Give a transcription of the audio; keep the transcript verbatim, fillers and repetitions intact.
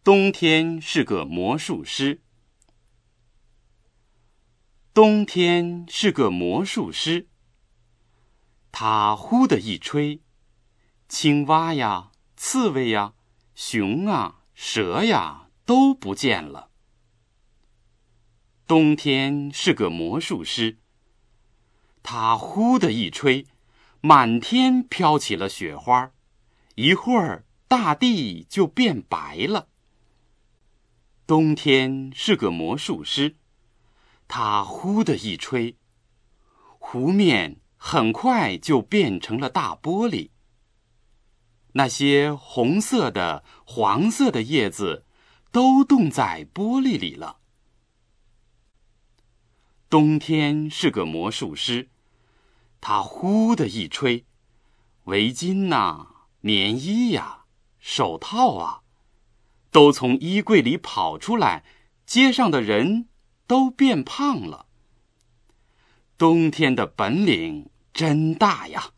冬天是个魔术师。冬天是个魔术师，他呼的一吹，青蛙呀、刺猬呀、熊啊、蛇呀都不见了。冬天是个魔术师，他呼的一吹，满天飘起了雪花，一会儿大地就变白了。冬天是个魔术师，他呼的一吹，湖面很快就变成了大玻璃。那些红色的、黄色的叶子都冻在玻璃里了。冬天是个魔术师，他呼的一吹，围巾呐、棉衣呀、手套啊，都从衣柜里跑出来，街上的人都变胖了。冬天的本领真大呀！